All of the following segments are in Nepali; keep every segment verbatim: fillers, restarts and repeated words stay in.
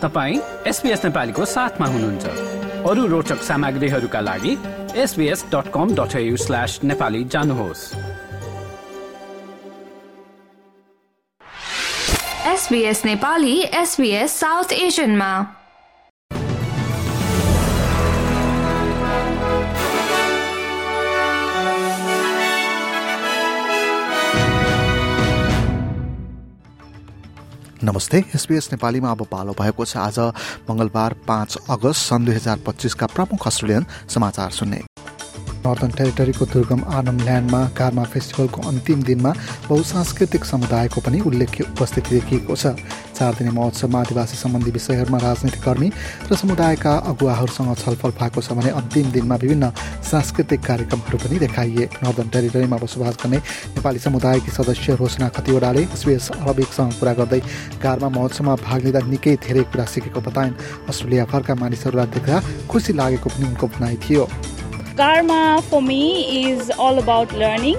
तपाईं एसबीएस नेपालीको साथमा हुनुहुन्छ। अरू रोचक सामग्रीहरूका लागि S B S dot com dot A U slash Nepali जानुहोस्। एसबीएस नेपाली एसबीएस साउथ एशियनमा। नमस्ते। एसबीएस नेपालीमा अब पालो भएको छ आज मंगलबार पाँच अगस्त सन् दुई हजार पच्चीसका प्रमुख अस्ट्रेलियन समाचार सुन्ने। नर्दर्न टेरिटरीको दुर्गम आर्नम ल्यान्डमा कार्मा फेस्टिभलको अन्तिम दिनमा बहुसांस्कृतिक समुदायको पनि उल्लेख्य उपस्थिति देखिएको छ। चार दिने महोत्सवमा आदिवासी सम्बन्धी विषयहरूमा राजनीतिकर्मी र समुदायका अगुवाहरूसँग छलफल भएको छ भने अन्तिम दिनमा विभिन्न सांस्कृतिक कार्यक्रमहरू पनि देखाइए। नर्दर्न टेरिटरीमा बसोबास गर्ने नेपाली समुदायकी सदस्य रोशना खतिवडाले एसबीएस अरबिकसँग कुरा गर्दै कार्मा महोत्सवमा भाग लिँदा निकै धेरै कुरा सिकेको बताइन्। अस्ट्रेलिया फर्का मानिसहरूलाई देख्दा खुसी लागेको पनि उनको भनाइ थियो। Karma for me is all about learning.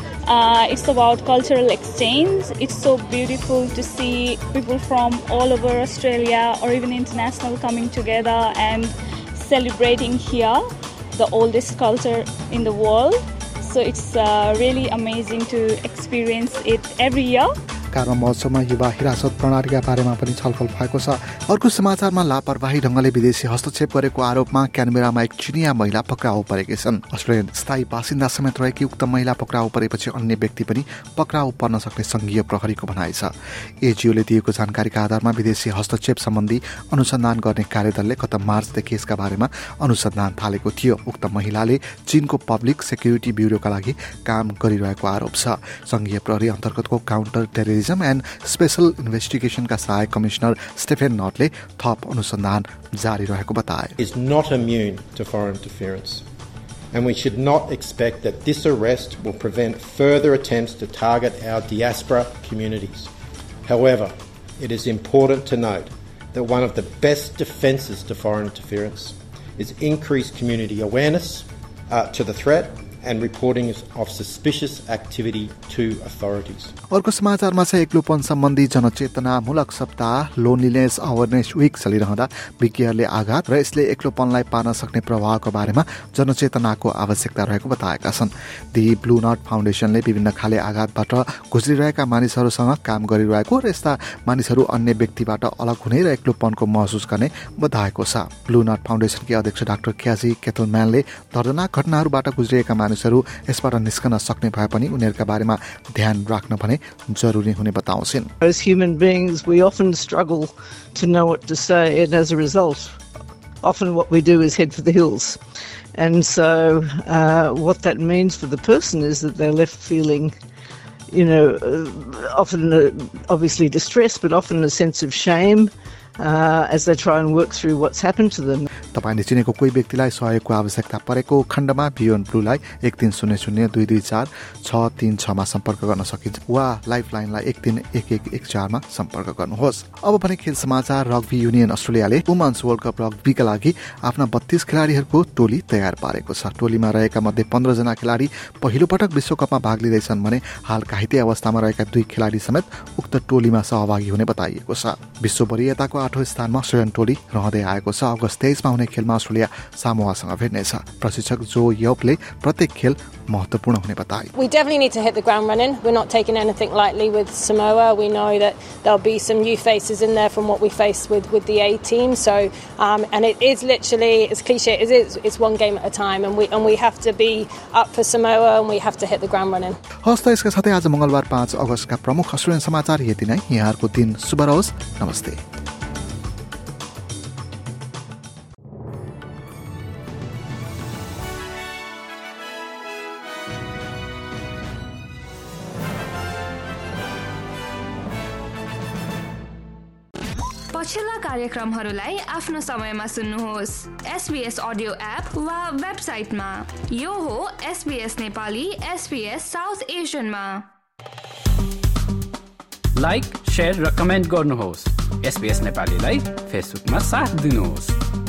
Uh, it's about cultural exchange. It's so beautiful to see people from all over Australia or even international coming together and celebrating here the oldest culture in the world. So it's uh, really amazing to experience it every year. Karma महोत्सवमा युवा हिरासत प्रणालीका बारेमा पनि छलफल भएको छ। अर्को समाचारमा लापरवाही ढंगले विदेशी हस्तक्षेप गरेको आरोपमा क्यानबेरामा एक चिनिया महिला पक्राउ परेकी छन्। अस्ट्रेलियन स्थायी बासिन्दा समेत रहेकी उक्त महिला पक्राउ परेपछि अन्य व्यक्ति पनि पक्राउ पर्न सक्ने संघीय प्रहरीको भनाइ छ। एजीओले दिएको जानकारीका आधारमा विदेशी हस्तक्षेप सम्बन्धी अनुसन्धान गर्ने कार्यदलले गत मार्चदेखि यसका बारेमा अनुसन्धान थालेको थियो। उक्त महिलाले चीनको पब्लिक सेक्युरिटी ब्युरोका लागि काम गरिरहेको आरोप छ। संघीय प्रहरी अन्तर्गतको काउन्टर टेररिज्म एन्ड स्पेशल इन्भेस्टिगेशनका सहायक कमिश्नर स्टेफेन नटले थप अनुसन्धान जारी रहेको बताए। Is not immune to foreign interference, and we should not expect that this arrest will prevent further attempts to target our diaspora communities. However, it is important to note that one of the best defences to foreign interference is increased community awareness uh, to the threat and reporting of suspicious activity to authorities. अर्को समाचारमा चाहिँ एक्लोपन सम्बन्धी जनचेतनामूलक सप्ताह लोनलीनेस अवेरनेस वीक चलिरहँदा विज्ञहरूले आघात र यसले एक्लोपनलाई पार्न सक्ने प्रभावको बारेमा जनचेतनाको आवश्यकता रहेको बताएका छन्। दि ब्लू नट फाउन्डेसनले विभिन्न खाले आघातबाट गुज्रिरहेका मानिसहरूसँग काम गरिरहेको र यस्ता मानिसहरू अन्य व्यक्तिबाट अलग हुने र एक्लोपनको महसुस गर्ने बताएको छ। ब्लू नट फाउन्डेसनकी अध्यक्ष डाक्टर क्याजी केटलम्यानले दर्दनाक घटनाहरूबाट गुज्रिएका मानिसहरू यसबाट निस्कन सक्ने भए पनि उनीहरूका बारेमा ध्यान राख्न भने जरुरी हुने बताउँछिन्। As human beings, we often struggle to know what to say, and as a result, often what we do is head for the hills. And so uh, what that means for the person is that they're left feeling, you know, uh, often uh, obviously distress, but often a sense of shame uh, as they try and work through what's happened to them. तपाईले चिनेको कोही व्यक्तिलाई सहयोगको आवश्यकता परेको खण्डमा बियोन्ड ब्लूलाई एक तीन शून्य शून्य दुई दुई चार छ तीन छमा सम्पर्क गर्न सकिन्छ वा लाइफलाइनलाई एक तीन एक एक एक चारमा सम्पर्क गर्नुहोस्। अब पनि खेल समाचार। रग्बी युनियन अस्ट्रेलियाले वुमेन्स वर्ल्ड कप रग्बीका लागि आफ्ना बत्तीस खेलाडीहरूको टोली तयार पारेको छ। टोलीमा रहेका मध्ये पन्ध्र जना खेलाडी पहिलो पटक विश्वकपमा भाग लिँदैछन् भने हाल घाइते अवस्थामा रहेका दुई खेलाडी समेत उक्त टोलीमा सहभागी हुने बताइएको छ। विश्व वरियताको आठौं स्थानमा अस्ट्रेलियन टोली रहँदै आएको छ। अगस्त तेइसमा हुने खेलमा अस्ट्रेलिया सामोआसँग भेट्नेछ। प्रशिक्षक जो योपले प्रत्येक खेल महत्वपूर्ण हुने बताए। We definitely need to hit the ground running. We're not taking anything lightly with Samoa. We know that there'll be some new faces in there from what we faced with with the A team. So um, and it is literally, as cliche as it is, it's one game at a time, and we and we have to be up for Samoa and we have to hit the ground running. हस्त यसका साथै आज मंगलबार पाँच अगस्तका प्रमुख अस्ट्रेलियन समाचार यति नै। यहाँहरुको दिन शुभ रहोस्। नमस्ते। पछिल्ला कार्यक्रमहरूलाई आफ्नो समयमा सुन्नुहोस् एसबीएस अडियो एप वा वेबसाइटमा। यो हो एसबीएस नेपाली एसबीएस साउथ एशियनमा। लाइक, शेयर र कमेन्ट गर्नुहोस्। एसबीएस नेपालीलाई फेसबुकमा साथ दिनुहोस्।